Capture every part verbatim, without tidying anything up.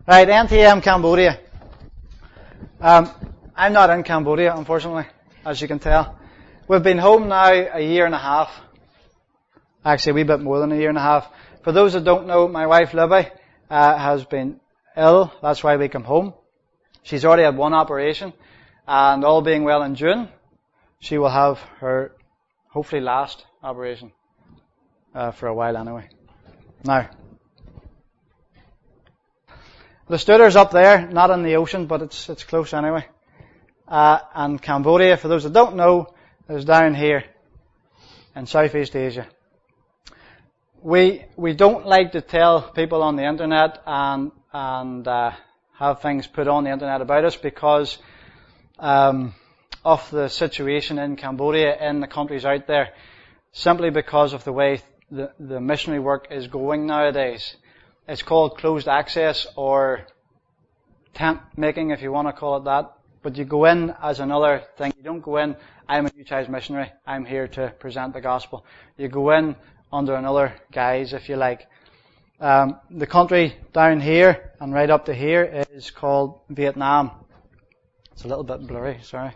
Right, N T M Cambodia. Um, I'm not in Cambodia, unfortunately, as you can tell. We've been home now a year and a half. Actually, a wee bit more than a year and a half. For those that don't know, my wife Libby uh, has been ill. That's why we come home. She's already had one operation, and all being well in June, she will have her hopefully last operation uh, for a while anyway. Now, the Studer's up there, not in the ocean, but it's it's close anyway. Uh, and Cambodia, for those that don't know, is down here in Southeast Asia. We we don't like to tell people on the internet and and uh, have things put on the internet about us because um, of the situation in Cambodia, in the countries out there, simply because of the way the the missionary work is going nowadays. It's called closed access or tent making, if you want to call it that. But you go in as another thing. You don't go in, I'm a New Child missionary, I'm here to present the gospel. You go in under another guise, if you like. Um, the country down here and right up to here is called Vietnam. It's a little bit blurry, sorry.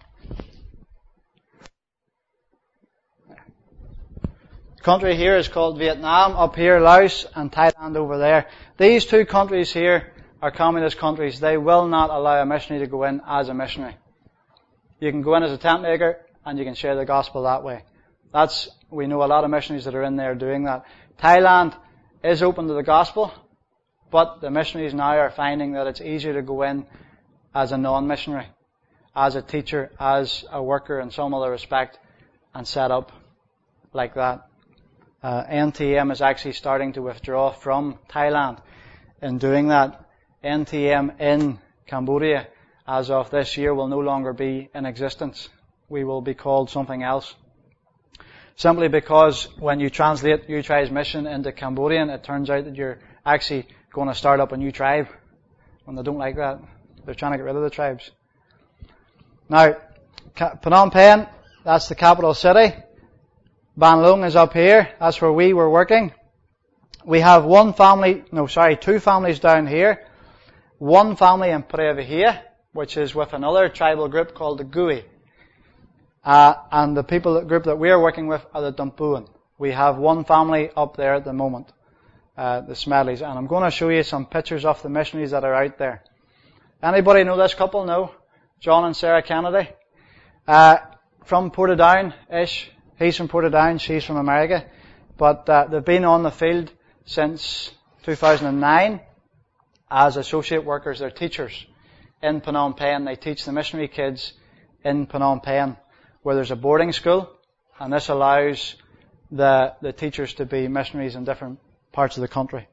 Country here is called Vietnam, up here Laos, and Thailand over there. These two countries here are communist countries. They will not allow a missionary to go in as a missionary. You can go in as a tent maker and you can share the gospel that way. That's, we know a lot of missionaries that are in there doing that. Thailand is open to the gospel, but the missionaries now are finding that it's easier to go in as a non-missionary, as a teacher, as a worker in some other respect, and set up like that. Uh, N T M is actually starting to withdraw from Thailand in doing that. N T M in Cambodia, as of this year, will no longer be in existence. We will be called something else. Simply because when you translate New Tribes Mission into Cambodian, it turns out that you're actually going to start up a new tribe. And they don't like that. They're trying to get rid of the tribes. Now, Phnom Penh, that's the capital city. Ban Luang is up here. That's where we were working. We have one family, no sorry, two families down here. One family in Praya Vihear, which is with another tribal group called the Gui. Uh, and the people group that we are working with are the Dumpuan. We have one family up there at the moment, uh, the Smedleys. And I'm going to show you some pictures of the missionaries that are out there. Anybody know this couple? No? John and Sarah Kennedy. Uh, from Portadown-ish. He's from Portadown, she's from America. But uh, they've been on the field since two thousand nine as associate workers. They're teachers in Phnom Penh. They teach the missionary kids in Phnom Penh, where there's a boarding school, and this allows the the teachers to be missionaries in different parts of the country.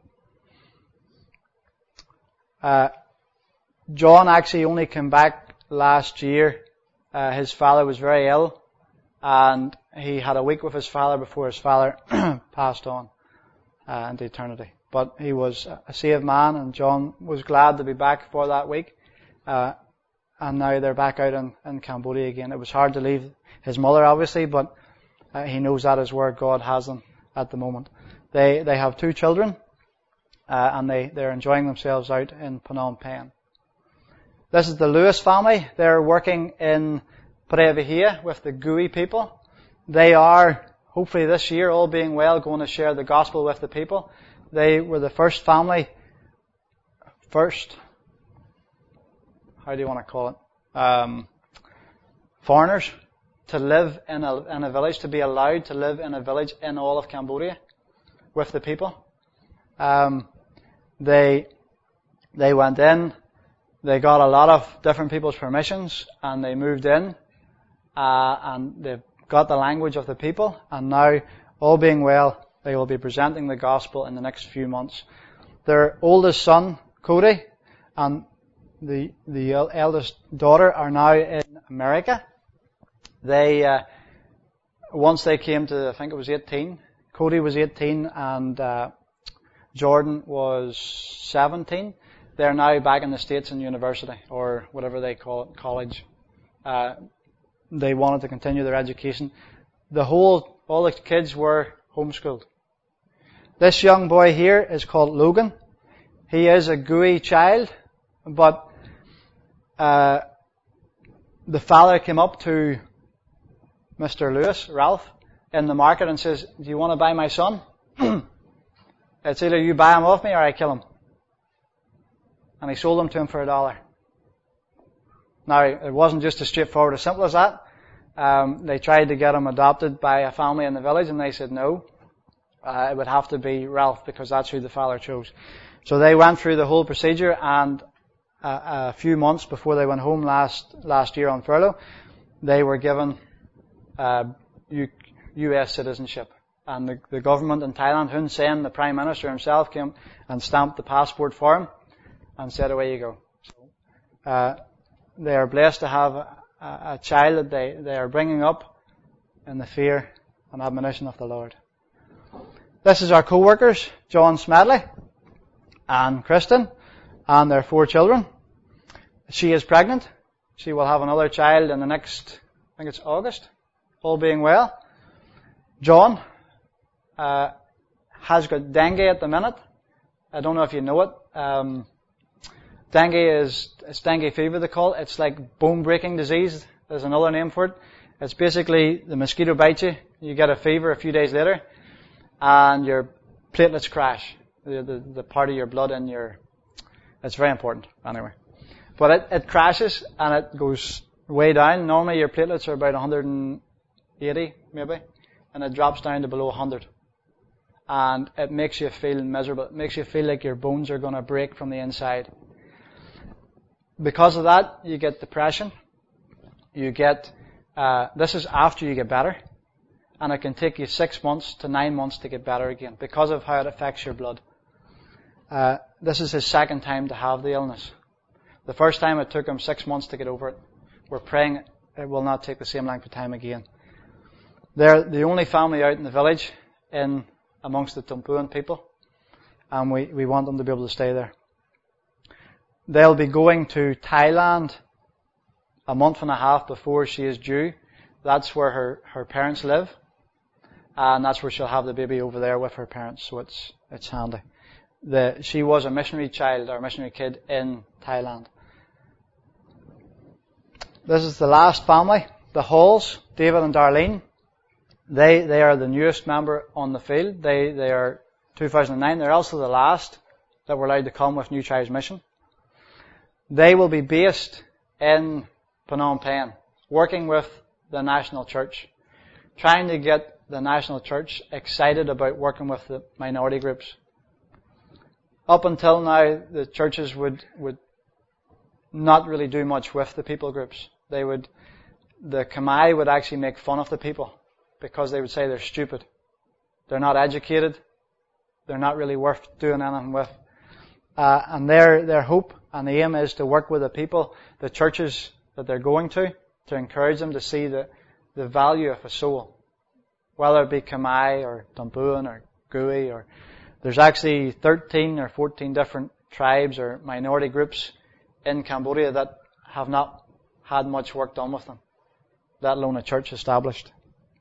Uh, John actually only came back last year. Uh, his father was very ill, and he had a week with his father before his father passed on uh, into eternity. But he was a saved man, and John was glad to be back for that week. Uh, and now they're back out in, in Cambodia again. It was hard to leave his mother, obviously, but uh, he knows that is where God has them at the moment. They they have two children, uh, and they, they're enjoying themselves out in Phnom Penh. This is the Lewis family. They're working in Praya Vihear with the Gui people. They are, hopefully this year, all being well, going to share the gospel with the people. They were the first family, first, how do you want to call it, um, foreigners to live in a, in a village, to be allowed to live in a village in all of Cambodia with the people. Um, they, they went in, they got a lot of different people's permissions, and they moved in, uh, and they've got the language of the people, and now, all being well, they will be presenting the gospel in the next few months. Their oldest son, Cody, and the the eldest daughter are now in America. They, uh, once they came to, I think it was eighteen, Cody was eighteen and uh, Jordan was seventeen. They're now back in the States in university, or whatever they call it, college. Uh, they wanted to continue their education. The whole, all the kids were homeschooled. This young boy here is called Logan. He is a Gui child, But uh, the father came up to Mister Lewis, Ralph, in the market and says, "Do you want to buy my son? It's either you buy him off me or I kill him." And he sold him to him for a dollar. Now, it wasn't just as straightforward, as simple as that. Um, they tried to get him adopted by a family in the village, and they said no. Uh, it would have to be Ralph, because that's who the father chose. So they went through the whole procedure, and a, a few months before they went home last last year on furlough, they were given uh, U, U S citizenship. And the, the government in Thailand, Hun Sen, the Prime Minister himself, came and stamped the passport for him and said, "Away you go." So, uh, they are blessed to have a, a child that they, they are bringing up in the fear and admonition of the Lord. This is our co-workers, John Smedley and Kristen, and their four children. She is pregnant. She will have another child in the next, I think it's August, all being well. John uh, has got dengue at the minute. I don't know if you know it. Um, dengue is, it's dengue fever they call it. It's like bone-breaking disease. There's another name for it. It's basically the mosquito bites you, you get a fever a few days later, and your platelets crash. The, the, the part of your blood in your, it's very important, anyway. But it, it crashes and it goes way down. Normally your platelets are about one hundred eighty, maybe, and it drops down to below one hundred. And it makes you feel miserable. It makes you feel like your bones are going to break from the inside. Because of that, you get depression. You get, uh, this is after you get better. And it can take you six months to nine months to get better again because of how it affects your blood. Uh, this is his second time to have the illness. The first time it took him six months to get over it. We're praying it will not take the same length of time again. They're the only family out in the village in amongst the Tumpuan people, and we, we want them to be able to stay there. They'll be going to Thailand a month and a half before she is due. That's where her, her parents live, and that's where she'll have the baby over there with her parents, so it's it's handy. The, she was a missionary child, or a missionary kid in Thailand. This is the last family, the Halls, David and Darlene. They they are the newest member on the field. They they are two thousand nine. They're also the last that were allowed to come with New Tribes Mission. They will be based in Phnom Penh, working with the national church, trying to get the national church excited about working with the minority groups. Up until now, the churches would would not really do much with the people groups. They would, the Khmer would actually make fun of the people because they would say they're stupid, they're not educated, they're not really worth doing anything with. Uh, and their their hope and the aim is to work with the people, the churches that they're going to, to encourage them to see the the value of a soul, whether it be Khmer or Tumpuan or Gui, or there's actually thirteen or fourteen different tribes or minority groups in Cambodia that have not had much work done with them, let alone a church established.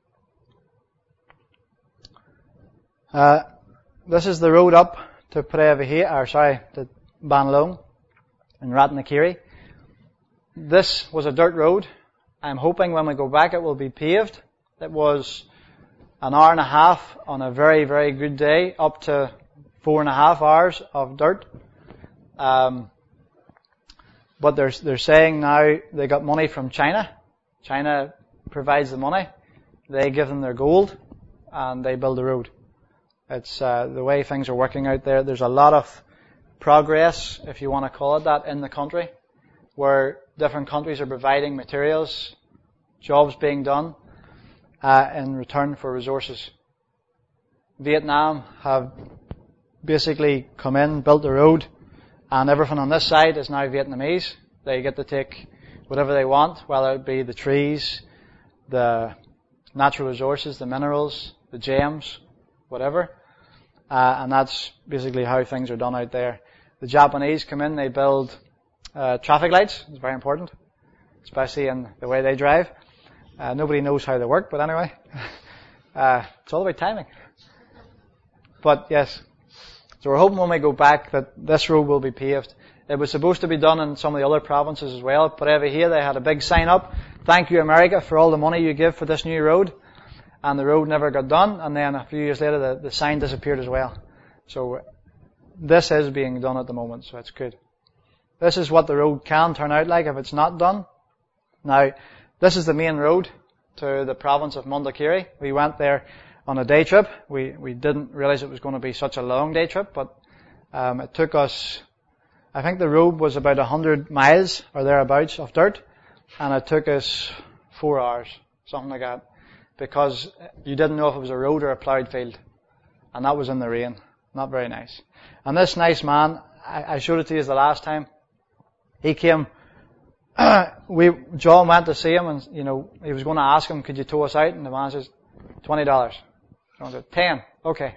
Uh, this is the road up to Prevahia, or sorry, to Banlong in Ratnakiri. This was a dirt road. I'm hoping when we go back it will be paved. It was an hour and a half on a very, very good day, up to four and a half hours of dirt. Um, but they're, they're saying now they got money from China. China provides the money. They give them their gold, and they build the road. It's uh, the way things are working out there. There's a lot of progress, if you want to call it that, in the country, where different countries are providing materials, jobs being done, uh, in return for resources. Vietnam have basically come in, built the road, and everything on this side is now Vietnamese. They get to take whatever they want, whether it be the trees, the natural resources, the minerals, the gems, whatever. Uh, and that's basically how things are done out there. The Japanese come in, they build uh, traffic lights. It's very important, especially in the way they drive. Uh, nobody knows how they work, but anyway. uh, it's all about timing. But yes. So we're hoping when we go back that this road will be paved. It was supposed to be done in some of the other provinces as well, but over here they had a big sign up, "Thank you America for all the money you give for this new road." And the road never got done, and then a few years later the, the sign disappeared as well. So this is being done at the moment, so it's good. This is what the road can turn out like if it's not done. Now, this is the main road to the province of Mundakiri. We went there on a day trip. We we didn't realize it was going to be such a long day trip, but um, it took us, I think the road was about a hundred miles or thereabouts of dirt, and it took us four hours, something like that, because you didn't know if it was a road or a ploughed field, and that was in the rain. Not very nice. And this nice man, I, I showed it to you the last time. He came. we John went to see him, and you know he was going to ask him, "Could you tow us out?" And the man says, twenty dollars. John said, ten. Okay.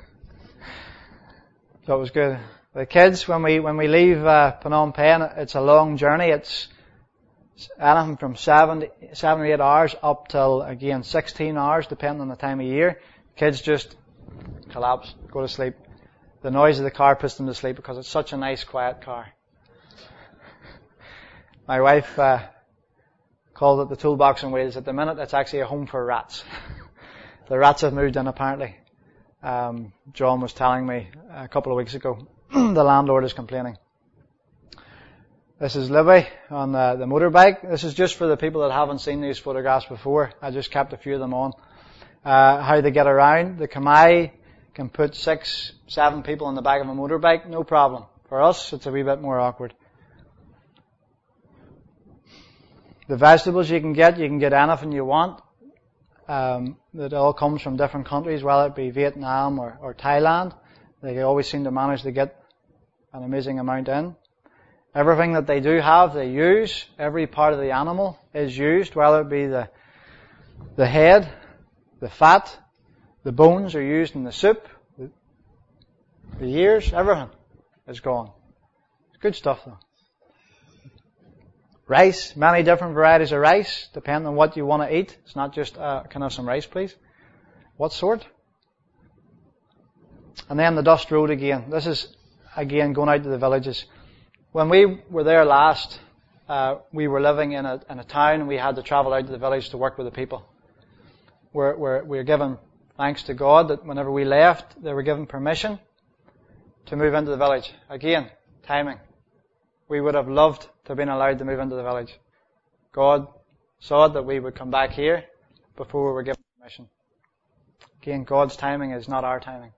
So it was good. The kids, when we when we leave uh, Phnom Penh, it's a long journey. It's anything from seven, seven or eight hours up till again sixteen hours, depending on the time of year. Kids just collapse, go to sleep. The noise of the car puts them to sleep because it's such a nice, quiet car. My wife uh, called it the toolbox on wheels. At the minute, it's actually a home for rats. The rats have moved in, apparently. Um, John was telling me a couple of weeks ago. The landlord is complaining. This is Libby on uh, the motorbike. This is just for the people that haven't seen these photographs before. I just kept a few of them on. Uh, how they get around. The Kamai can put six, seven people on the back of a motorbike, no problem. For us, it's a wee bit more awkward. The vegetables you can get, you can get anything you want. Um, it all comes from different countries, whether it be Vietnam or, or Thailand. They always seem to manage to get an amazing amount in. Everything that they do have, they use. Every part of the animal is used, whether it be the the head, the fat, the bones are used in the soup, the, the ears, everything is gone. It's good stuff though. Rice, many different varieties of rice, depending on what you want to eat. It's not just, uh, can I have some rice please? What sort? And then the dust road again. This is, again, going out to the villages. When we were there last, uh, we were living in a, in a town and we had to travel out to the village to work with the people. We're, we're, we're given thanks to God that whenever we left, they were given permission to move into the village. Again, timing. We would have loved to have been allowed to move into the village. God saw that we would come back here before we were given permission. Again, God's timing is not our timing.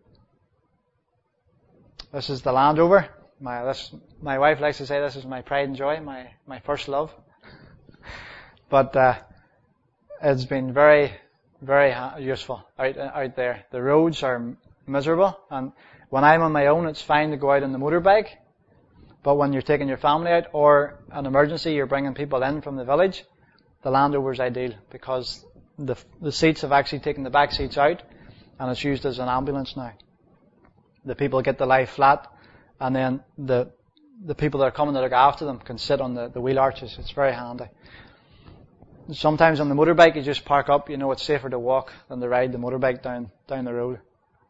This is the Land Rover. My, this, my wife likes to say this is my pride and joy, my, my first love. But, uh, it's been very, very useful out, out there. The roads are miserable, and when I'm on my own, it's fine to go out on the motorbike. But when you're taking your family out, or an emergency, you're bringing people in from the village, the Land Rover is ideal because the the seats have actually taken the back seats out, and it's used as an ambulance now. The people get to lie flat, and then the the people that are coming to look after them can sit on the, the wheel arches. It's very handy. Sometimes on the motorbike, you just park up. You know it's safer to walk than to ride the motorbike down down the road.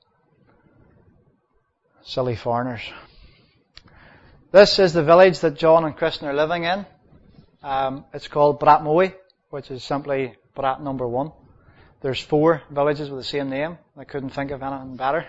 Silly foreigners. This is the village that John and Kristen are living in. Um, it's called Brat Moe, which is simply Brat number one. There's four villages with the same name. I couldn't think of anything better.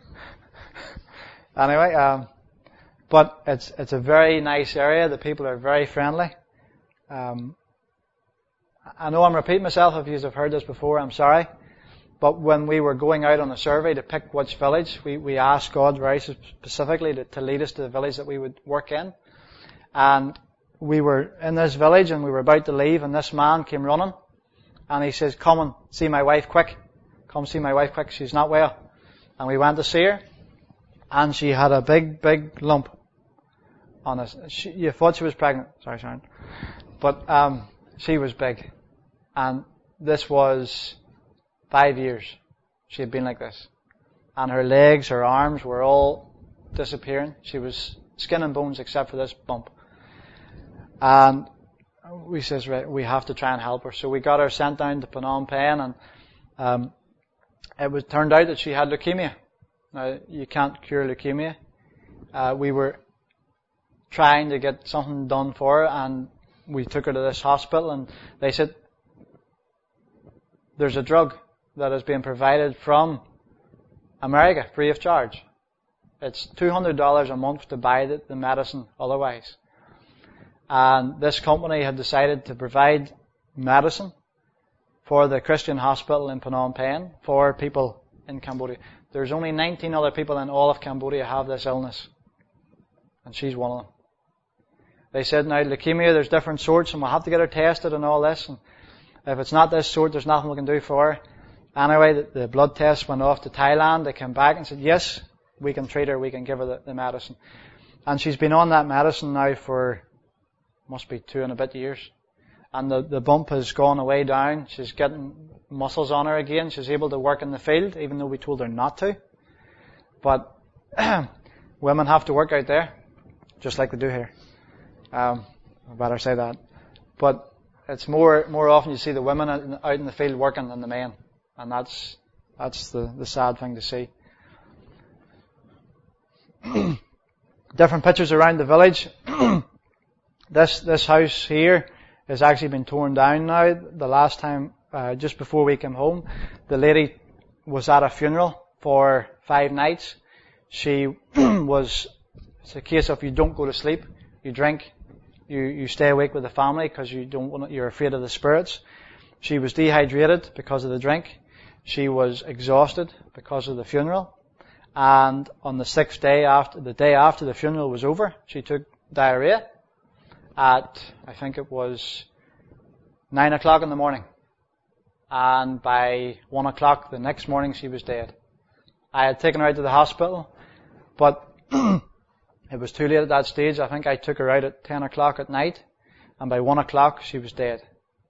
Anyway, um, but it's it's a very nice area. The people are very friendly. Um, I know I'm repeating myself. If you have heard this before, I'm sorry. But when we were going out on a survey to pick which village, we, we asked God very specifically to, to lead us to the village that we would work in. And we were in this village and we were about to leave, and this man came running and he says, "Come and see my wife quick. Come see my wife quick. She's not well." And we went to see her, and she had a big, big lump on us. She, you thought she was pregnant. Sorry, Sharon. But um, she was big. And this was five years she had been like this. And her legs, her arms were all disappearing. She was skin and bones except for this bump. And we says, right, we have to try and help her. So we got her sent down to Phnom Penh, and um, it was turned out that she had leukemia. Now, you can't cure leukemia. Uh, we were trying to get something done for her, and we took her to this hospital, and they said, there's a drug that is being provided from America, free of charge. It's two hundred dollars a month to buy the, the medicine otherwise. And this company had decided to provide medicine for the Christian hospital in Phnom Penh for people in Cambodia. There's only nineteen other people in all of Cambodia have this illness. And she's one of them. They said, now leukemia, there's different sorts, and we'll have to get her tested and all this. And if it's not this sort, there's nothing we can do for her. Anyway, the, the blood test went off to Thailand. They came back and said, yes, we can treat her, we can give her the, the medicine. And she's been on that medicine now for, must be two and a bit years. And the, the bump has gone away down. She's getting muscles on her again. She's able to work in the field, even though we told her not to. But women have to work out there, just like they do here. Um, I better say that. But it's more more often you see the women out in the field working than the men. And that's that's the, the sad thing to see. Different pictures around the village. this this house here has actually been torn down now. The last time, uh, just before we came home, the lady was at a funeral for five nights. She was, it's a case of you don't go to sleep, you drink, you, you stay awake with the family because you don't want, you're afraid of the spirits. She was dehydrated because of the drink. She was exhausted because of the funeral. And on the sixth day after, the day after the funeral was over, she took diarrhea at, I think it was nine o'clock in the morning. And by one o'clock the next morning she was dead. I had taken her out to the hospital, but it was too late at that stage. I think I took her out at ten o'clock at night, and by one o'clock she was dead.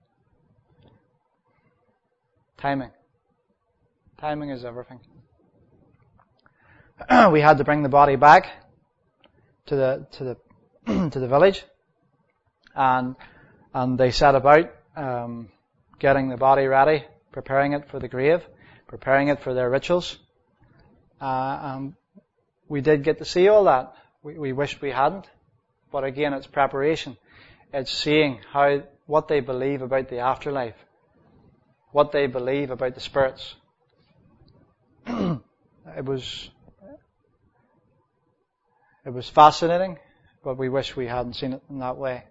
Timing. Timing is everything. We had to bring the body back to the to the to the village, and and they set about um, getting the body ready, preparing it for the grave, preparing it for their rituals. Uh, and we did get to see all that. We, we wished we hadn't, but again, it's preparation. It's seeing how what they believe about the afterlife, what they believe about the spirits. It was. It was fascinating, but we wish we hadn't seen it in that way.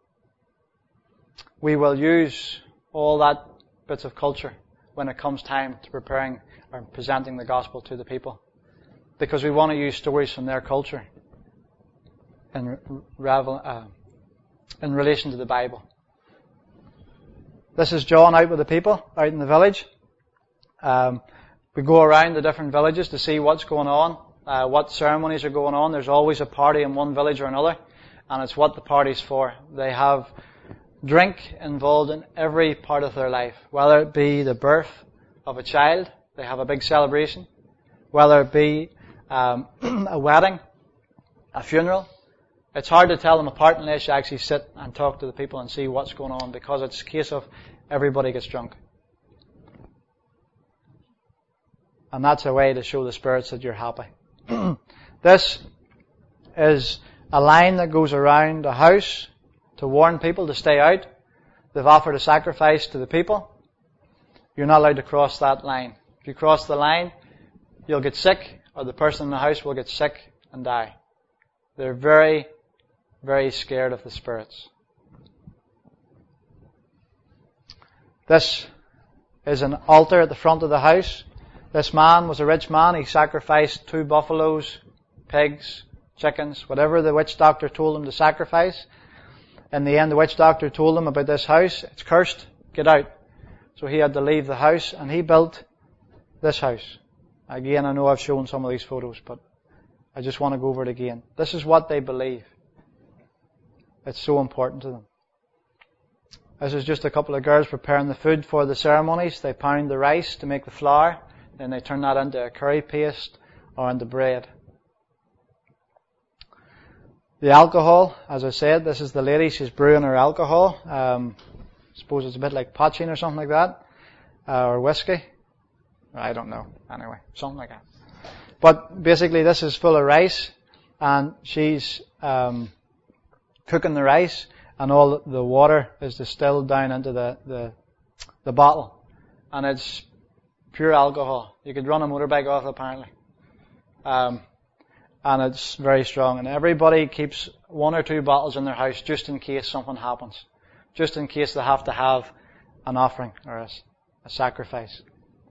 We will use all that bits of culture when it comes time to preparing or presenting the gospel to the people, because we want to use stories from their culture in, revel, uh, in relation to the Bible. This is John out with the people, out in the village. Um, we go around the different villages to see what's going on. Uh, what ceremonies are going on. There's always a party in one village or another, and it's what the party's for. They have drink involved in every part of their life, whether it be the birth of a child, they have a big celebration, whether it be um, a wedding, a funeral. It's hard to tell them apart unless you actually sit and talk to the people and see what's going on, because it's a case of everybody gets drunk. And that's a way to show the spirits that you're happy. This is a line that goes around a house to warn people to stay out. They've offered a sacrifice to the people. You're not allowed to cross that line. If you cross the line, you'll get sick, or the person in the house will get sick and die. They're very, very scared of the spirits. This is an altar at the front of the house. This man was a rich man. He sacrificed two buffaloes, pigs, chickens, whatever the witch doctor told him to sacrifice. In the end, the witch doctor told him about this house. It's cursed. Get out. So he had to leave the house, and he built this house. Again, I know I've shown some of these photos, but I just want to go over it again. This is what they believe. It's so important to them. This is just a couple of girls preparing the food for the ceremonies. They pound the rice to make the flour. Then they turn that into a curry paste or into bread. The alcohol, as I said, this is the lady. She's brewing her alcohol. Um, I suppose it's a bit like poaching or something like that. Uh, or whiskey. I don't know. Anyway, something like that. But basically this is full of rice, and she's um, cooking the rice, and all the water is distilled down into the, the, the bottle. And it's pure alcohol. You could run a motorbike off it, apparently. Um, and it's very strong. And everybody keeps one or two bottles in their house just in case something happens. Just in case they have to have an offering or a, a sacrifice.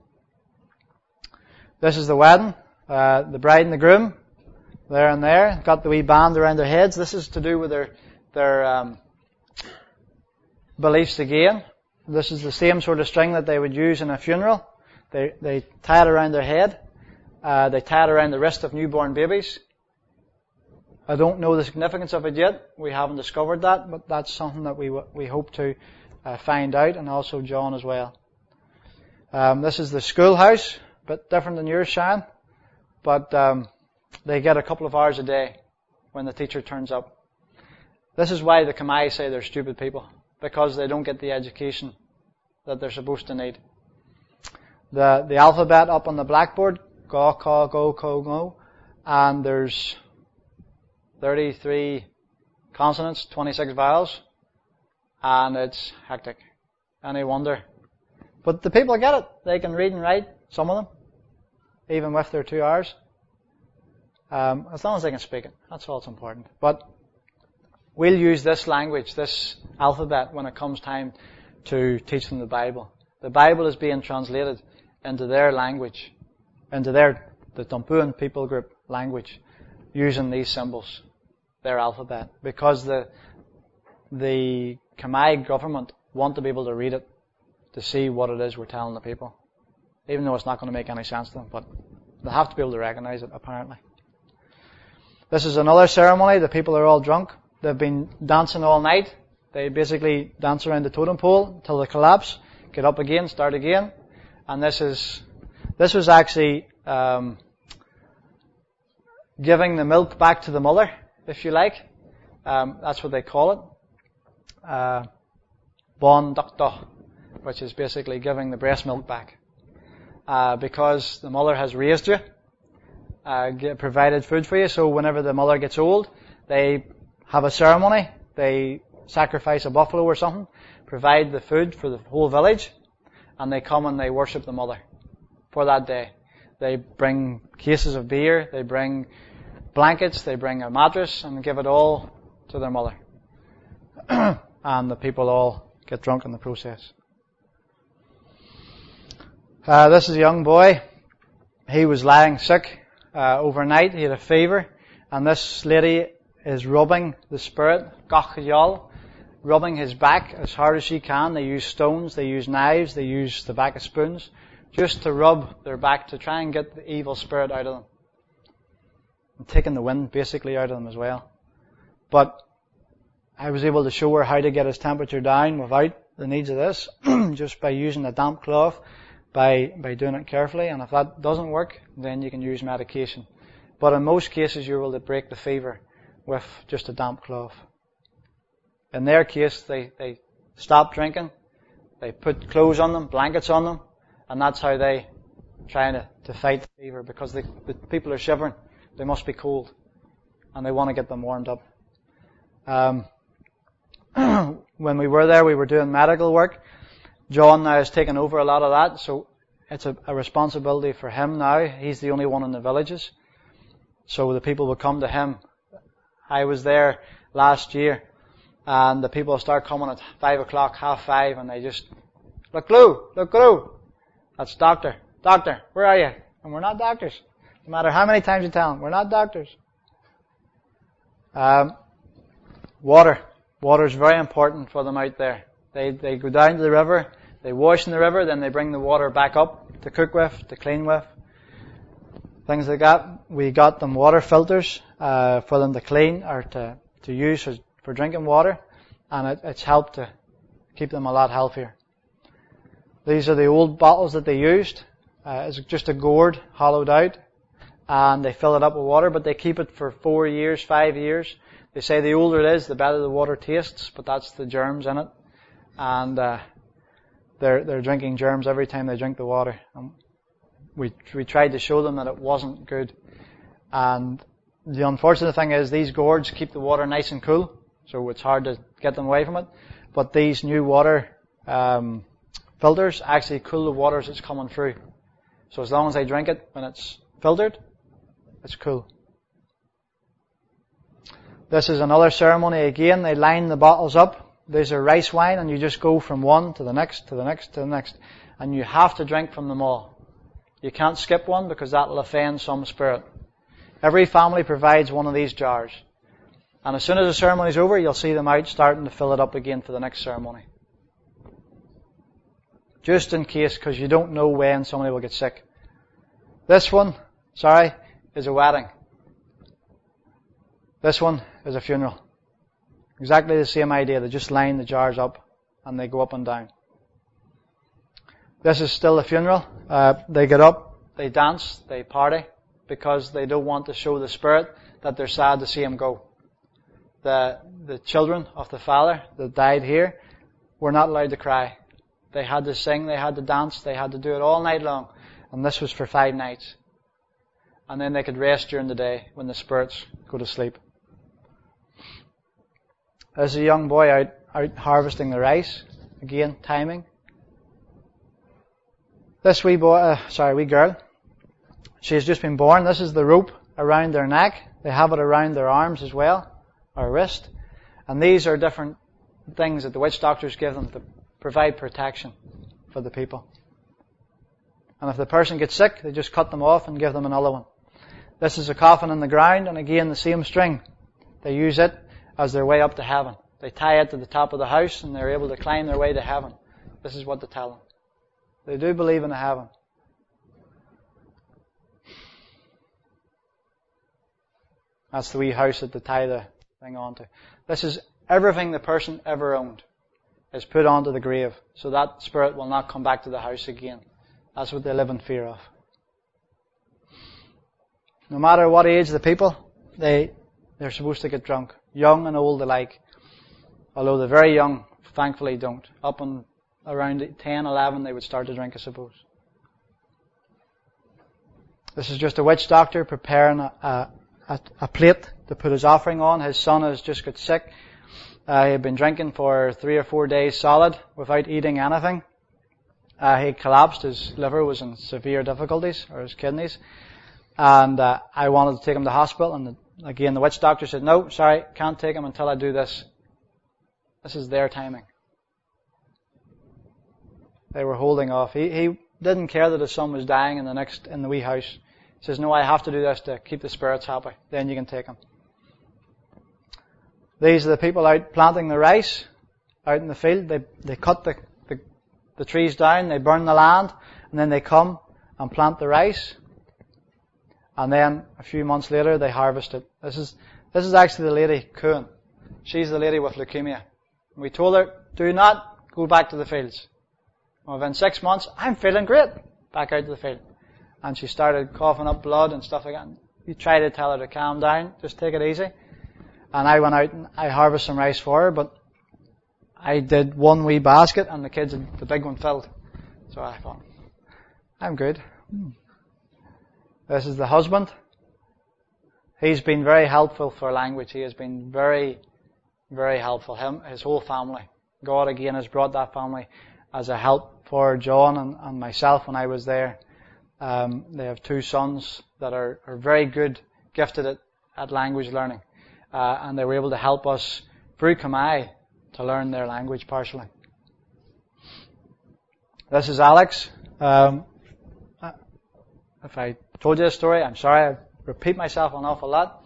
This is the wedding. Uh, the bride and the groom, there and there, got the wee band around their heads. This is to do with their, their, um, beliefs again. This is the same sort of string that they would use in a funeral. They, they tie it around their head. Uh, they tie it around the wrist of newborn babies. I don't know the significance of it yet. We haven't discovered that, but that's something that we, we hope to uh, find out, and also John as well. Um, this is the schoolhouse, a bit different than yours, Shine. But um, they get a couple of hours a day when the teacher turns up. This is why the Khmer say they're stupid people, because they don't get the education that they're supposed to need. The the alphabet up on the blackboard, ga, ka, go, ko, go, and there's thirty-three consonants, twenty-six vowels, and it's hectic. Any wonder? But the people get it. They can read and write, some of them, even with their two hours. Um, as long as they can speak it. That's all that's important. But we'll use this language, this alphabet, when it comes time to teach them the Bible. The Bible is being translated into their language, into their, the Tumpuan people group language, using these symbols, their alphabet. Because the, the Khmer government want to be able to read it, to see what it is we're telling the people. Even though it's not going to make any sense to them, but they have to be able to recognize it, apparently. This is another ceremony. The people are all drunk. They've been dancing all night. They basically dance around the totem pole until they collapse, get up again, start again. And this is, this was actually, um, giving the milk back to the mother, if you like. Um, that's what they call it. Uh, Bon Doctor, which is basically giving the breast milk back. Uh, because the mother has raised you, uh, get, provided food for you, so whenever the mother gets old, they have a ceremony, they sacrifice a buffalo or something, provide the food for the whole village, and they come and they worship the mother for that day. They bring cases of beer, they bring blankets, they bring a mattress, and give it all to their mother. And the people all get drunk in the process. Uh, this is a young boy. He was lying sick uh, overnight. He had a fever, and this lady is rubbing the spirit, Gachayal, rubbing his back as hard as she can. They use stones, they use knives, they use the back of spoons, just to rub their back to try and get the evil spirit out of them. And taking the wind basically out of them as well. But I was able to show her how to get his temperature down without the needs of this, just by using a damp cloth, by by doing it carefully. And if that doesn't work, then you can use medication. But in most cases, you're able to break the fever with just a damp cloth. In their case, they, they stop drinking, they put clothes on them, blankets on them, and that's how they try to, to fight the fever, because the, the people are shivering. They must be cold, and they want to get them warmed up. Um, when we were there, we were doing medical work. John now has taken over a lot of that, so it's a, a responsibility for him now. He's the only one in the villages, so the people will come to him. I was there last year, and the people start coming at five o'clock, half five, and they just, look, Lou, look, Lou. That's doctor. Doctor, where are you? And we're not doctors. No matter how many times you tell them, we're not doctors. Um, water. Water is very important for them out there. They they go down to the river, they wash in the river, then they bring the water back up to cook with, to clean with. Things like that. We got them water filters uh, for them to clean or to, to use for, for drinking water, and it, it's helped to keep them a lot healthier. These are the old bottles that they used. Uh, it's just a gourd hollowed out, and they fill it up with water, but they keep it for four years, five years. They say the older it is, the better the water tastes, but that's the germs in it. And uh, they're they're drinking germs every time they drink the water. And we we tried to show them that it wasn't good And the unfortunate thing is these gourds keep the water nice and cool, so it's hard to get them away from it. But these new water um, filters actually cool the water as it's coming through. So as long as they drink it when it's filtered, it's cool. This is another ceremony. Again, they line the bottles up. There's a rice wine, and you just go from one to the next, to the next, to the next. And you have to drink from them all. You can't skip one because that will offend some spirit. Every family provides one of these jars. And as soon as the ceremony is over, you'll see them out starting to fill it up again for the next ceremony. Just in case, because you don't know when somebody will get sick. This one, sorry, is a wedding. This one is a funeral. Exactly the same idea. They just line the jars up and they go up and down. This is still a funeral. Uh, they get up, they dance, they party, because they don't want to show the spirit that they're sad to see him go. The the children of the father that died here were not allowed to cry. They had to sing, they had to dance, they had to do it all night long. And this was for five nights. And then they could rest during the day when the spirits go to sleep. There's a young boy out, out harvesting the rice. Again, timing. This wee boy, uh, sorry, wee girl, she has just been born. This is the rope around their neck. They have it around their arms as well, or wrist. And these are different things that the witch doctors give them to provide protection for the people. And if the person gets sick, they just cut them off and give them another one. This is a coffin in the ground, and again the same string. They use it as their way up to heaven. They tie it to the top of the house, and they're able to climb their way to heaven. This is what they tell them. They do believe in a heaven. That's the wee house that they tie the thing onto. This is everything the person ever owned is put onto the grave, so that spirit will not come back to the house again. That's what they live in fear of. No matter what age the people, they, they're supposed to get drunk. Young and old alike. Although the very young, thankfully, don't. Up and around ten, eleven, they would start to drink, I suppose. This is just a witch doctor preparing a, a, a, a plate to put his offering on. His son has just got sick. Uh, he had been drinking for three or four days solid without eating anything. Uh, he collapsed. His liver was in severe difficulties, or his kidneys. And uh, I wanted to take him to hospital. And the, again, the witch doctor said, no, sorry, can't take him until I do this. This is their timing. They were holding off. He, he didn't care that his son was dying in the next, in the wee house. He says, no, I have to do this to keep the spirits happy. Then you can take him. These are the people out planting the rice out in the field. They, they cut the, the, the trees down, they burn the land, and then they come and plant the rice. And then a few months later, they harvest it. This is, this is actually the lady, Kuhn. She's the lady with leukemia. We told her, do not go back to the fields. Within six months, I'm feeling great. Back out to the field. And she started coughing up blood and stuff like that. You try to tell her to calm down, just take it easy. And I went out and I harvested some rice for her, but I did one wee basket and the kids had the big one filled. So I thought, I'm good. Hmm. This is the husband. He's been very helpful for language. He has been very, very helpful. Him, his whole family. God again has brought that family as a help for John and, and myself when I was there. Um, they have two sons that are, are very good, gifted at, at language learning. Uh, and they were able to help us through Khmer to learn their language partially. This is Alex. Um, if I told you a story, I'm sorry, I repeat myself an awful lot.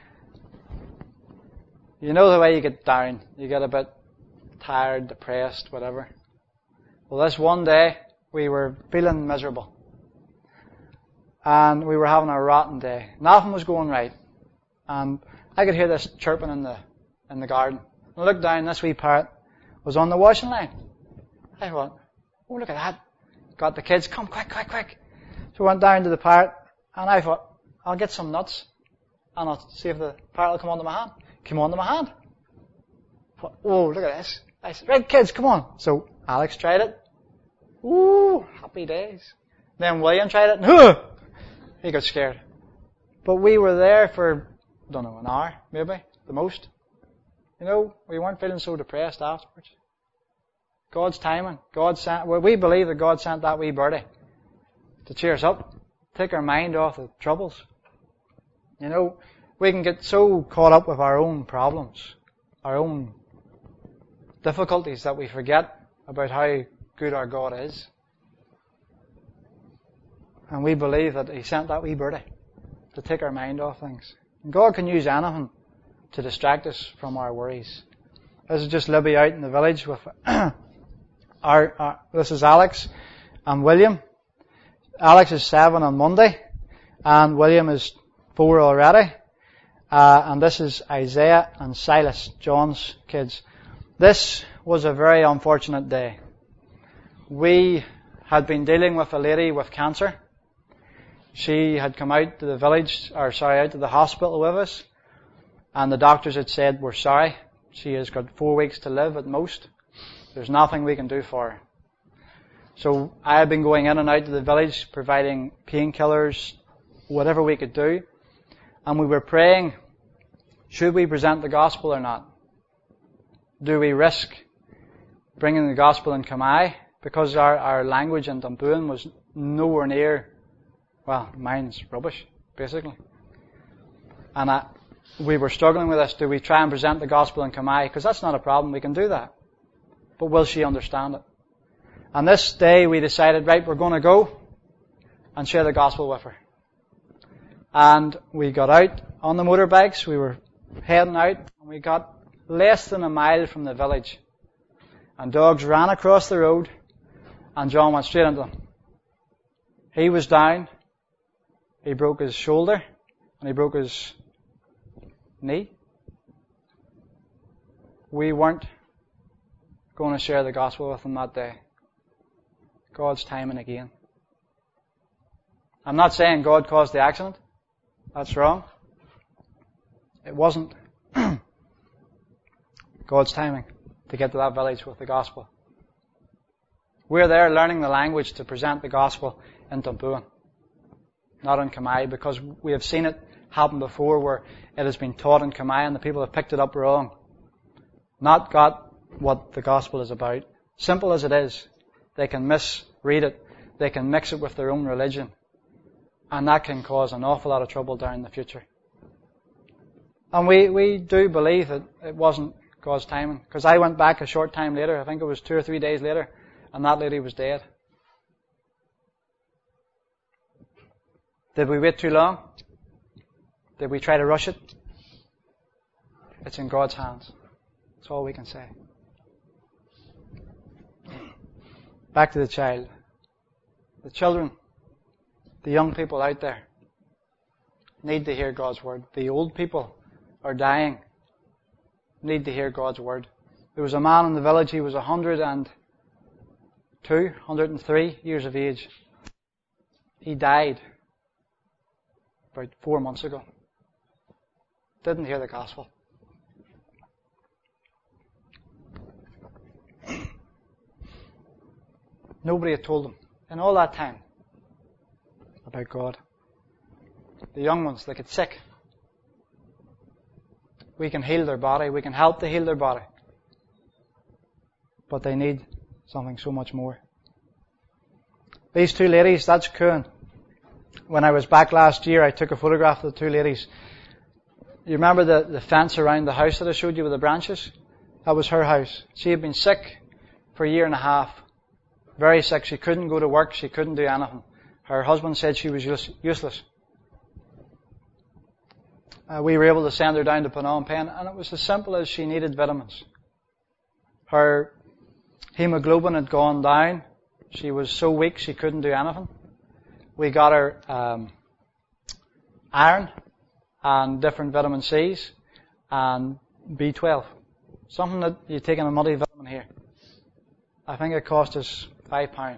You know the way you get down. You get a bit tired, depressed, whatever. Well, this one day, we were feeling miserable. And we were having a rotten day. Nothing was going right. And I could hear this chirping in the in the garden. I looked down, this wee parrot was on the washing line. I thought, oh, look at that. Got the kids, come quick, quick, quick. So I went down to the parrot, and I thought, I'll get some nuts, and I'll see if the parrot will come onto my hand. Came onto my hand. I thought, oh, look at this. I said, right, kids, come on. So Alex tried it. Ooh, happy days. Then William tried it, and huh, he got scared. But we were there for, I don't know, an hour, maybe, the most. You know, we weren't feeling so depressed afterwards. God's timing. God sent, well, we believe that God sent that wee birdie to cheer us up, take our mind off the troubles. You know, we can get so caught up with our own problems, our own difficulties, that we forget about how good our God is. And we believe that He sent that wee birdie to take our mind off things. And God can use anything to distract us from our worries. This is just Libby out in the village with our, our, this is Alex and William. Alex is seven on Monday, and William is four already. Uh, and this is Isaiah and Silas, John's kids. This was a very unfortunate day. We had been dealing with a lady with cancer. She had come out to the village, or sorry, out to the hospital with us, and the doctors had said, we're sorry, she has got four weeks to live at most. There's nothing we can do for her. So I had been going in and out to the village, providing painkillers, whatever we could do, and we were praying, should we present the gospel or not? Do we risk bringing the gospel in Khmer? Because our, our language in Tampuan was nowhere near, well, mine's rubbish, basically. And I, we were struggling with this. Do we try and present the gospel in Khmer? Because that's not a problem, we can do that. But will she understand it? And this day we decided, right, we're going to go and share the gospel with her. And we got out on the motorbikes, we were heading out, and we got less than a mile from the village. And dogs ran across the road, and John went straight into them. He was down, he broke his shoulder, and he broke his knee. We weren't going to share the gospel with him that day. God's timing again. I'm not saying God caused the accident. That's wrong. It wasn't God's timing to get to that village with the gospel. We're there learning the language to present the gospel in Tampuan, not in Khmer, because we have seen it happen before where it has been taught in Khmer and the people have picked it up wrong. Not got what the gospel is about. Simple as it is, they can misread it. They can mix it with their own religion. And that can cause an awful lot of trouble down in the future. And we, we do believe that it wasn't God's timing. Because I went back a short time later, I think it was two or three days later, and that lady was dead. Did we wait too long? Did we try to rush it? It's in God's hands. That's all we can say. Back to the child. The children, the young people out there, need to hear God's word. The old people are dying, need to hear God's word. There was a man in the village, he was one hundred two, one hundred three years of age. He died about four months ago. Didn't hear the gospel. Nobody had told him in all that time about God. The young ones, they get sick. We can heal their body. We can help to heal their body. But they need something so much more. These two ladies, that's Kuhn. When I was back last year, I took a photograph of the two ladies. You remember the, the fence around the house that I showed you with the branches? That was her house. She had been sick for a year and a half. Very sick. She couldn't go to work. She couldn't do anything. Her husband said she was use, useless. Uh, we were able to send her down to Phnom Penh, and it was as simple as she needed vitamins. Her hemoglobin had gone down. She was so weak she couldn't do anything. We got her um, iron and different vitamin C's and B twelve. Something that you take in a multivitamin here. I think it cost us five pounds.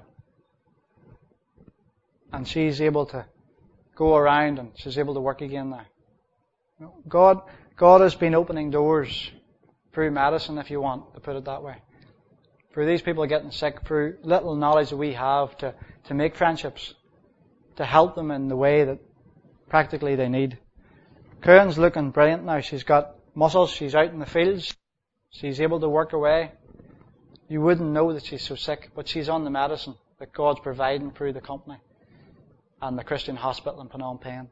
And she's able to go around and she's able to work again now. God, God has been opening doors through medicine, if you want to put it that way. For these people getting sick, through little knowledge that we have to, to make friendships, to help them in the way that practically they need. Kieran's looking brilliant now. She's got muscles. She's out in the fields. She's able to work away. You wouldn't know that she's so sick, but she's on the medicine that God's providing through the company and the Christian hospital in Phnom Penh.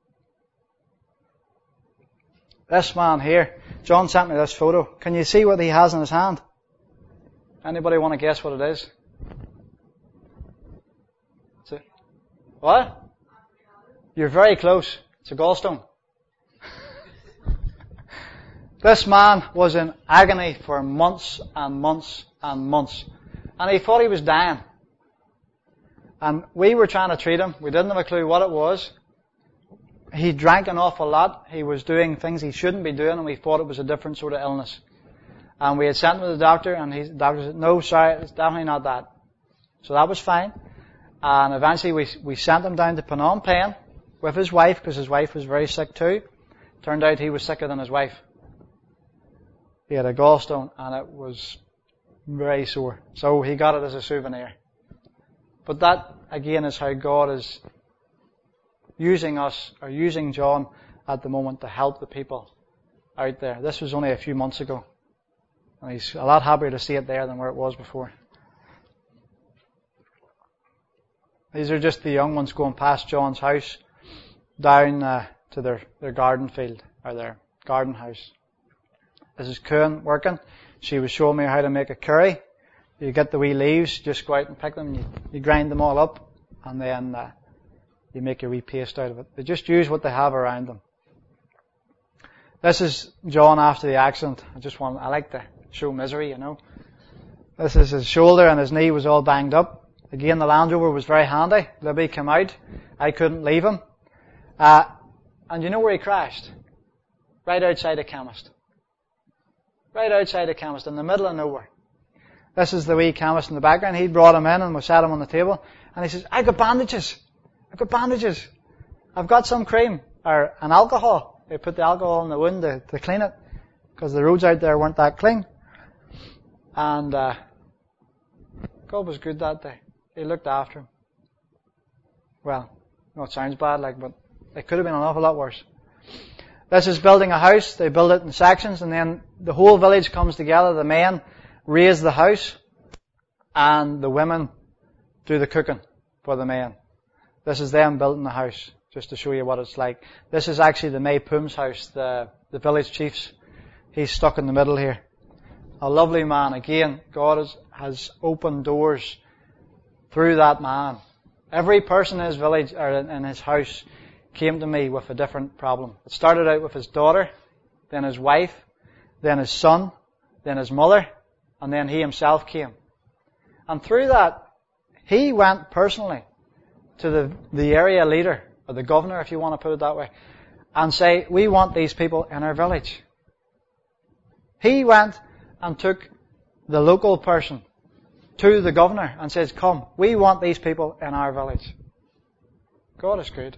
This man here, John sent me this photo. Can you see what he has in his hand? Anybody want to guess what it is? It's a, what? You're very close. It's a gallstone. This man was in agony for months and months and months. And he thought he was dying. And we were trying to treat him. We didn't have a clue what it was. He drank an awful lot. He was doing things he shouldn't be doing, and we thought it was a different sort of illness. And we had sent him to the doctor, and he, the doctor said, no, sorry, it's definitely not that. So that was fine. And eventually we, we sent him down to Phnom Penh with his wife, because his wife was very sick too. Turned out he was sicker than his wife. He had a gallstone, and it was very sore. So he got it as a souvenir. But that, again, is how God is using us, or using John at the moment to help the people out there. This was only a few months ago. And he's a lot happier to see it there than where it was before. These are just the young ones going past John's house down uh, to their, their garden field, or their garden house. This is Kuan working. She was showing me how to make a curry. You get the wee leaves, just go out and pick them, you, you grind them all up, and then uh, you make your wee paste out of it. They just use what they have around them. This is John after the accident. I just want, I like to show misery, you know. This is his shoulder, and his knee was all banged up. Again, the Land Rover was very handy. Libby came out. I couldn't leave him. Uh, and you know where he crashed? Right outside a chemist. Right outside a chemist, in the middle of nowhere. This is the wee chemist in the background. He brought him in and we sat him on the table. And he says, I've got bandages. I've got bandages. I've got some cream, or an alcohol. They put the alcohol in the wound to, to clean it, because the roads out there weren't that clean. And uh, God was good that day. He looked after him. Well, no, it sounds bad, like, but it could have been an awful lot worse. This is building a house. They build it in sections, and then the whole village comes together. The men raise the house, and the women do the cooking for the men. This is them building the house, just to show you what it's like. This is actually the May Poom's house, the, the village chief's. He's stuck in the middle here. A lovely man. Again, God has, has opened doors through that man. Every person in his village, or in, in his house, came to me with a different problem. It started out with his daughter, then his wife, then his son, then his mother, and then he himself came. And through that, he went personally to the, the area leader, or the governor, if you want to put it that way, and say, we want these people in our village. He went and took the local person to the governor and says, come, we want these people in our village. God is good.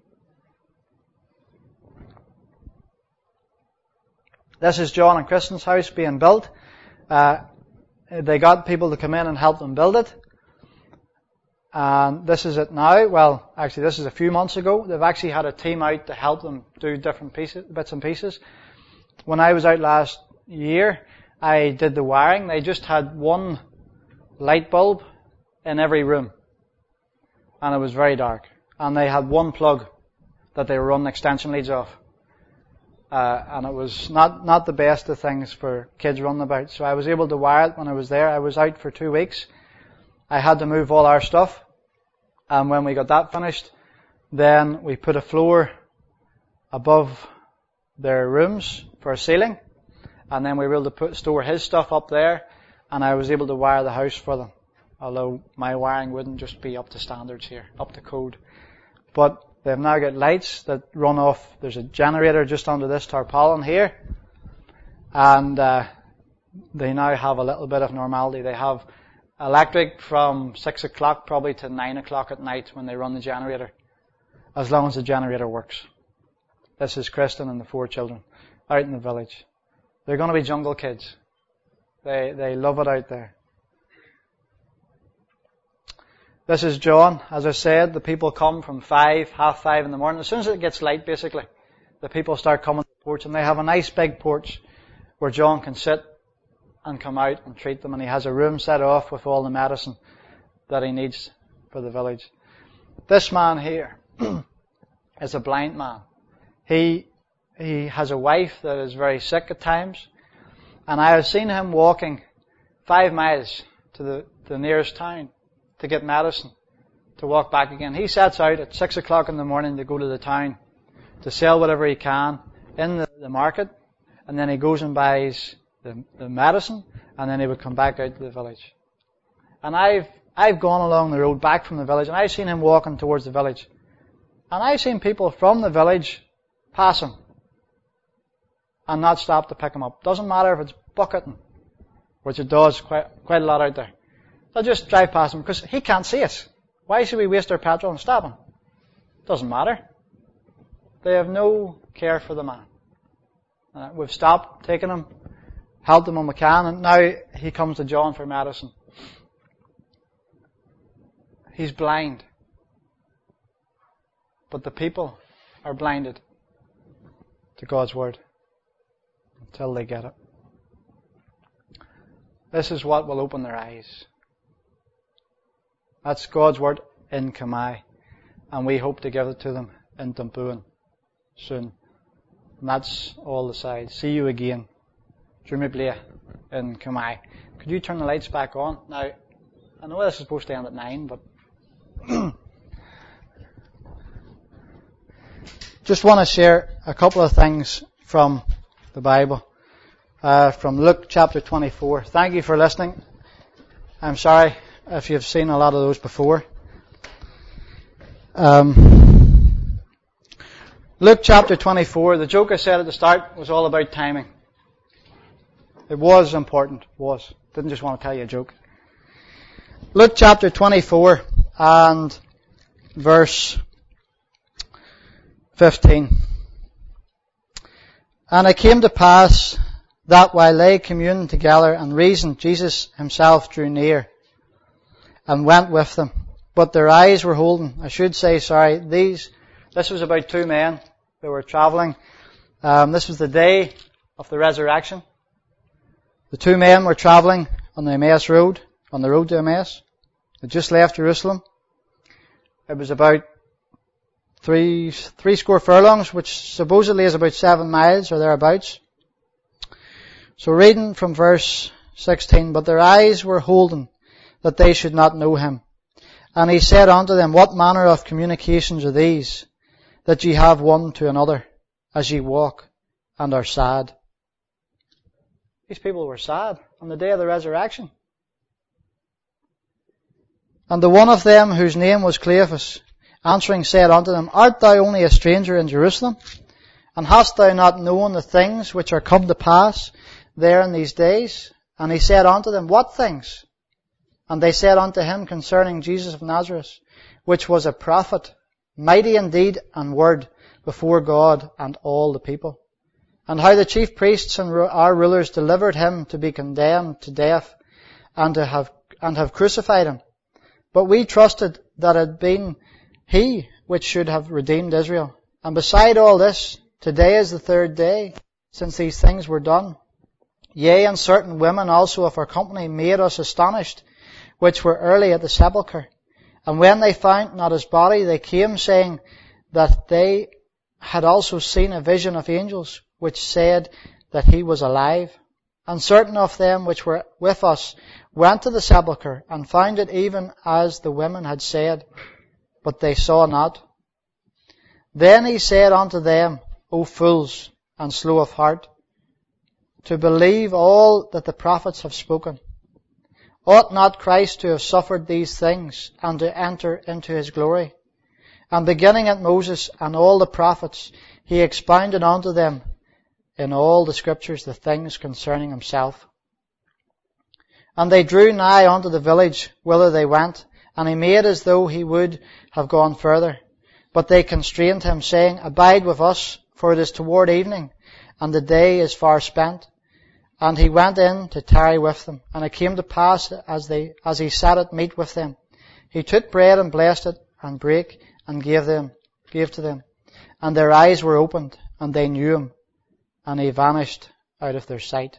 This is John and Kristen's house being built. Uh, they got people to come in and help them build it. And this is it now. Well, actually, this is a few months ago. They've actually had a team out to help them do different pieces, bits and pieces. When I was out last year, I did the wiring. They just had one light bulb in every room. And it was very dark. And they had one plug that they were running extension leads off. Uh, and it was not, not the best of things for kids running about. So I was able to wire it when I was there. I was out for two weeks. I had to move all our stuff. And when we got that finished, then we put a floor above their rooms for a ceiling. And then we were able to put, store his stuff up there. And I was able to wire the house for them. Although my wiring wouldn't just be up to standards here, up to code. But they've now got lights that run off. There's a generator just under this tarpaulin here. And uh, they now have a little bit of normality. They have electric from six o'clock probably to nine o'clock at night when they run the generator. As long as the generator works. This is Kristen and the four children out in the village. They're going to be jungle kids. They they love it out there. This is John. As I said, the people come from five, half five in the morning. As soon as it gets light, basically, the people start coming to the porch, and they have a nice big porch where John can sit and come out and treat them, and he has a room set off with all the medicine that he needs for the village. This man here is a blind man. He he has a wife that is very sick at times, and I have seen him walking five miles to the, the nearest town to get medicine, to walk back again. He sets out at six o'clock in the morning to go to the town to sell whatever he can in the, the market, and then he goes and buys the, the medicine, and then he would come back out to the village. And I've I've gone along the road back from the village, and I've seen him walking towards the village. And I've seen people from the village pass him and not stop to pick him up. Doesn't matter if it's bucketing, which it does quite quite a lot out there. They'll just drive past him because he can't see us. Why should we waste our petrol and stop him? Doesn't matter. They have no care for the man. Uh, we've stopped taking him, helped him when we can, and now he comes to John for medicine. He's blind. But the people are blinded to God's Word until they get it. This is what will open their eyes. That's God's Word in Kamai. And we hope to give it to them in Tampuan soon. And that's all the sides. See you again. Drumiblia in Kamai. Could you turn the lights back on? Now, I know this is supposed to end at nine, but just want to share a couple of things from the Bible. Uh, from Luke chapter twenty-four. Thank you for listening. I'm sorry if you've seen a lot of those before. Um, Luke chapter twenty-four, the joke I said at the start was all about timing. It was important, was. Didn't just want to tell you a joke. Luke chapter twenty-four and verse fifteen. And it came to pass that while they communed together and reasoned, Jesus himself drew near and went with them. But their eyes were holden. I should say, sorry, these, this was about two men that were traveling. Um, this was the day of the resurrection. The two men were traveling on the Emmaus road, on the road to Emmaus. They just left Jerusalem. It was about three, three score furlongs, which supposedly is about seven miles or thereabouts. So reading from verse sixteen, but their eyes were holden that they should not know him. And he said unto them, what manner of communications are these that ye have one to another as ye walk and are sad? These people were sad on the day of the resurrection. And the one of them whose name was Cleophas, answering said unto them, art thou only a stranger in Jerusalem? And hast thou not known the things which are come to pass there in these days? And he said unto them, what things? And they said unto him concerning Jesus of Nazareth, which was a prophet, mighty in deed and word before God and all the people. And how the chief priests and our rulers delivered him to be condemned to death and to have, and have crucified him. But we trusted that it had been he which should have redeemed Israel. And beside all this, today is the third day since these things were done. Yea, and certain women also of our company made us astonished, which were early at the sepulchre. And when they found not his body, they came saying that they had also seen a vision of angels, which said that he was alive. And certain of them which were with us went to the sepulchre, and found it even as the women had said, but they saw not. Then he said unto them, O fools, and slow of heart, to believe all that the prophets have spoken. Ought not Christ to have suffered these things, and to enter into his glory? And beginning at Moses and all the prophets, he expounded unto them in all the scriptures the things concerning himself. And they drew nigh unto the village whither they went, and he made as though he would have gone further. But they constrained him, saying, Abide with us, for it is toward evening, and the day is far spent. And he went in to tarry with them. And it came to pass, as they, as he sat at meat with them, He took bread and blessed it and brake and gave them, gave to them. And their eyes were opened and they knew him, and he vanished out of their sight.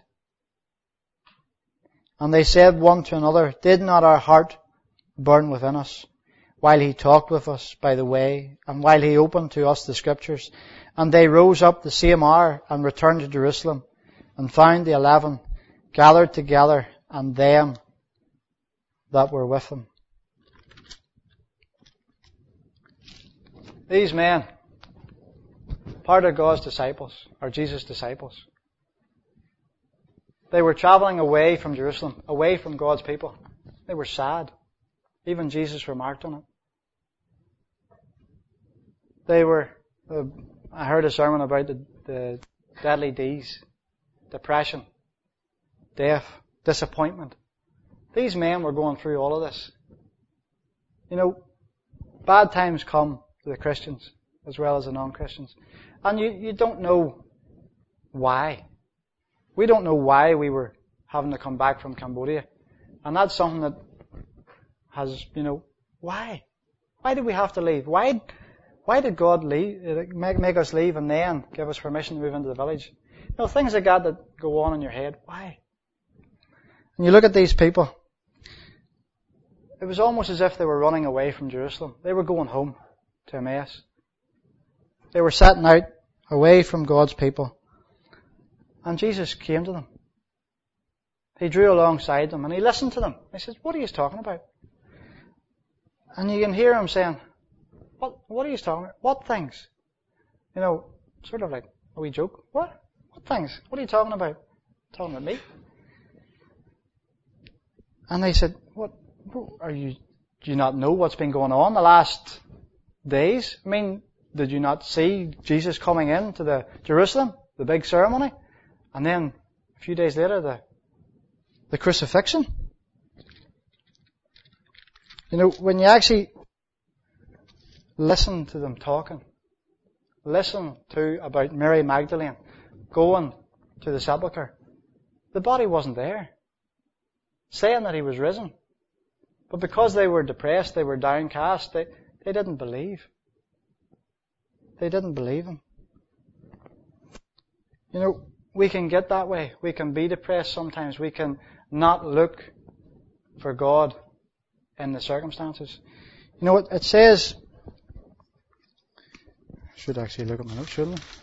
And they said one to another, did not our heart burn within us while he talked with us by the way and while he opened to us the scriptures? And they rose up the same hour and returned to Jerusalem and found the eleven gathered together and them that were with him. These men, part of God's disciples, or Jesus' disciples, they were traveling away from Jerusalem, away from God's people. They were sad. Even Jesus remarked on it. They were, uh, I heard a sermon about the, the deadly D's, depression, death, disappointment. These men were going through all of this. You know, bad times come to the Christians as well as the non-Christians. And you, you don't know why. We don't know why we were having to come back from Cambodia. And that's something that has, you know, why? Why did we have to leave? Why, why did God leave, make, make us leave and then give us permission to move into the village? You know, things like that that go on in your head. Why? And you look at these people. It was almost as if they were running away from Jerusalem. They were going home to Emmaus. They were setting out away from God's people. And Jesus came to them. He drew alongside them and he listened to them. He says, what are you talking about? And you can hear him saying, what, what are you talking about? What things? You know, sort of like a wee joke. What? What things? What are you talking about? Talking about me? And they said, what, are you, do you not know what's been going on the last days? I mean, did you not see Jesus coming into the Jerusalem, the big ceremony? And then a few days later, the, the crucifixion. You know, when you actually listen to them talking, listen to about Mary Magdalene going to the sepulchre, the body wasn't there, saying that he was risen. But because they were depressed, they were downcast, they, they didn't believe. They didn't believe him. You know, we can get that way. We can be depressed sometimes. We can not look for God in the circumstances. You know what it says? I should actually look at my notes, shouldn't I?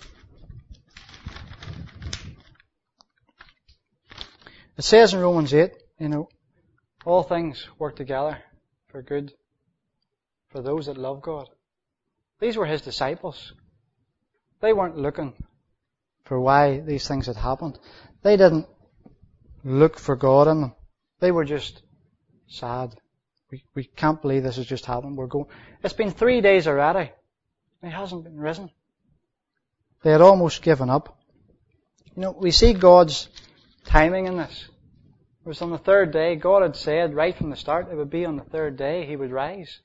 It says in Romans eight, you know, all things work together for good for those that love God. These were his disciples. They weren't looking for why these things had happened. They didn't look for God in them. They were just sad. We we can't believe this has just happened. We're going. It's been three days already. He hasn't been risen. They had almost given up. You know, we see God's timing in this. It was on the third day. God had said right from the start it would be on the third day he would rise.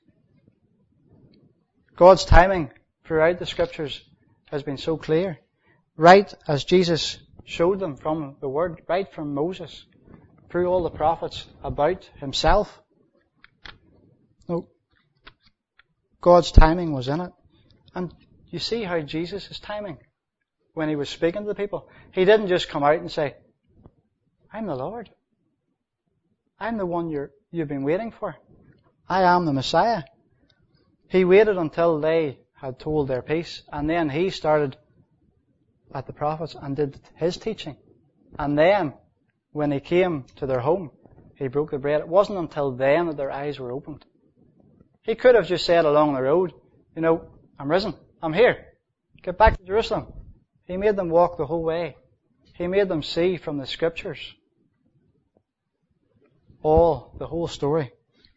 God's timing throughout the scriptures has been so clear. Right as Jesus showed them from the Word, right from Moses, through all the prophets about himself. No, God's timing was in it. And you see how Jesus' timing, when he was speaking to the people, he didn't just come out and say, I'm the Lord. I'm the one you're, you've been waiting for. I am the Messiah. He waited until they had told their piece, and then he started at the prophets and did his teaching. And then, when he came to their home, he broke the bread. It wasn't until then that their eyes were opened. He could have just said along the road, you know, I'm risen, I'm here, get back to Jerusalem. He made them walk the whole way. He made them see from the scriptures all, the whole story.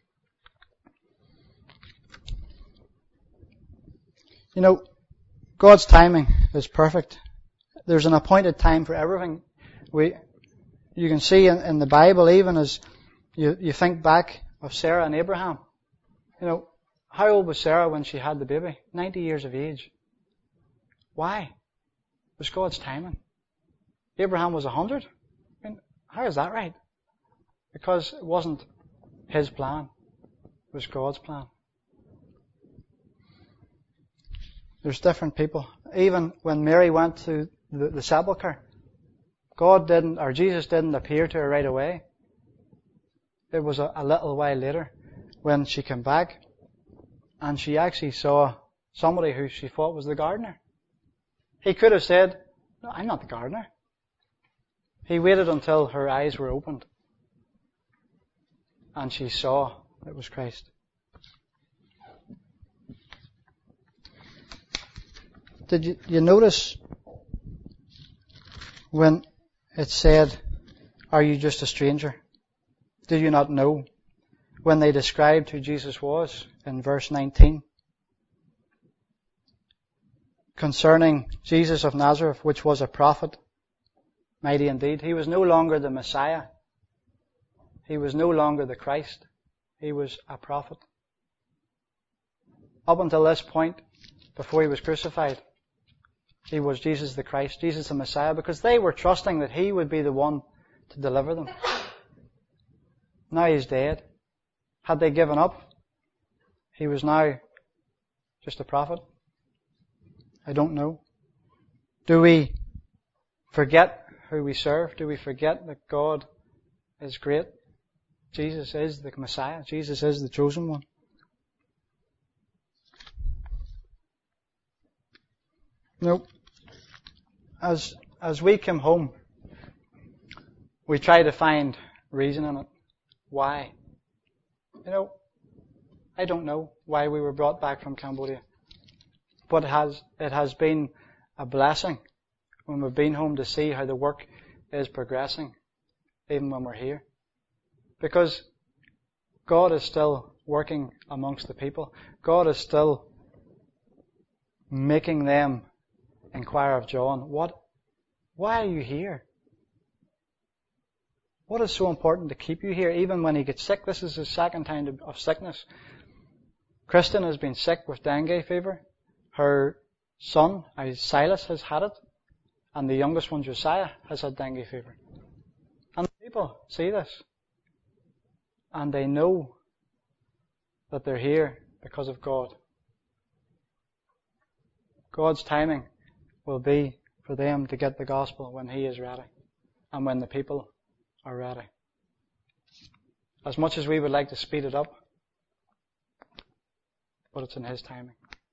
You know, God's timing is perfect. There's an appointed time for everything. We, you can see in, in the Bible, even as you, you think back of Sarah and Abraham. You know, how old was Sarah when she had the baby? ninety years of age. Why? It was God's timing. Abraham was a hundred. I mean, how is that right? Because it wasn't his plan. It was God's plan. There's different people. Even when Mary went to the, the sepulchre, God didn't, or Jesus didn't appear to her right away. It was a, a little while later when she came back and she actually saw somebody who she thought was the gardener. He could have said, "No, I'm not the gardener." He waited until her eyes were opened and she saw it was Christ. Did you, you notice when it said, "Are you just a stranger? Do you not know?" When they described who Jesus was in verse nineteen. Concerning Jesus of Nazareth, which was a prophet, mighty indeed. He was no longer the Messiah. He was no longer the Christ. He was a prophet. Up until this point, before he was crucified, he was Jesus the Christ, Jesus the Messiah, because they were trusting that he would be the one to deliver them. Now he's dead. Had they given up, he was now just a prophet. I don't know. Do we forget who we serve? Do we forget that God is great? Jesus is the Messiah. Jesus is the chosen one. No. As as we come home, we try to find reason in it. Why? You know, I don't know why we were brought back from Cambodia. But it has, it has been a blessing when we've been home to see how the work is progressing, even when we're here. Because God is still working amongst the people. God is still making them inquire of John, what, why are you here? What is so important to keep you here? Even when he gets sick, this is his second time of sickness. Kristen has been sick with dengue fever. Her son, Silas, has had it. And the youngest one, Josiah, has had dengue fever. And the people see this. And they know that they're here because of God. God's timing will be for them to get the gospel when he is ready. And when the people are ready. As much as we would like to speed it up, but it's in his timing.